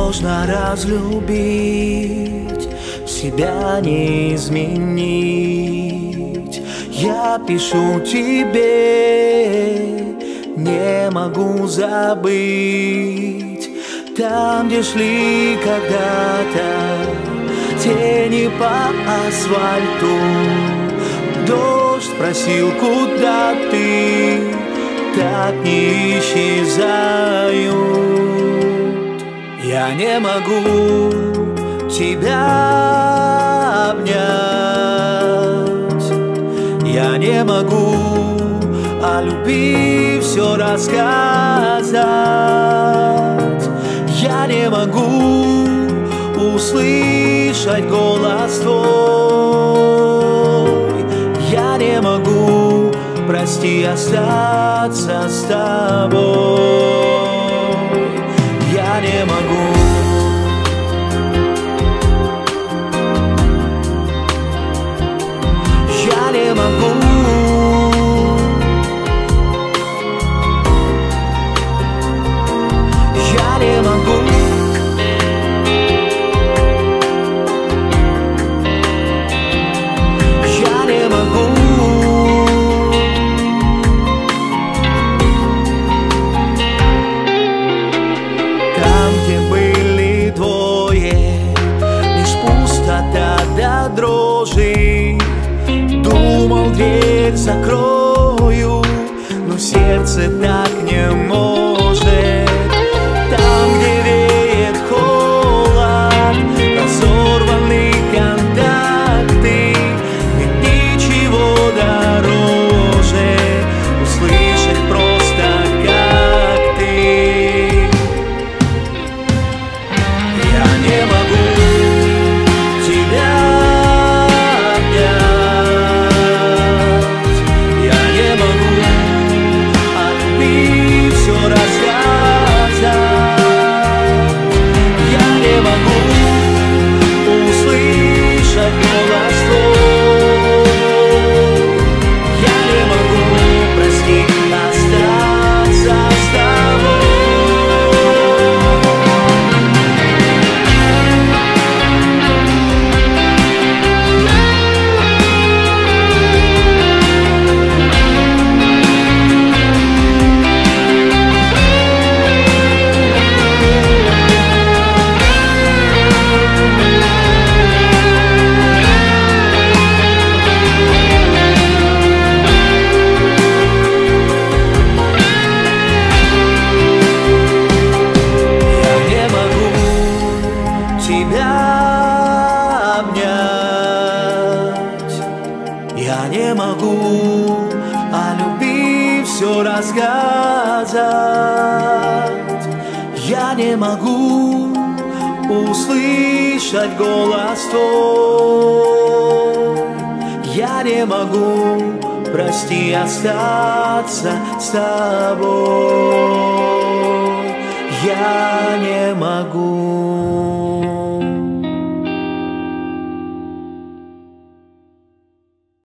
сложно разлюбить, себя не изменить. Я пишу тебе, не могу забыть. Там, где шли когда-то тени по асфальту, дождь спросил, куда ты, так не исчезают. Я не могу тебя обнять, я не могу о любви все рассказать. Я не могу услышать голос твой. Я не могу, прости, остаться с тобой. Я не могу. Я не могу. Я не могу. Я не могу. Там, где были двое, лишь пустота до дрожи. Думал, дверь закрою, но сердце так не может. Там, где веет холод, разорваны контакты, нет ничего дороже услышать просто, как ты. Я не могу тебя обнять, я не могу о любви все рассказать. Я не могу услышать голос твой. Я не могу, прости, остаться с тобой. Я не могу о любви все рассказать. Я не могу услышать голос твой. Я не могу, прости, остаться с тобой. Я не могу.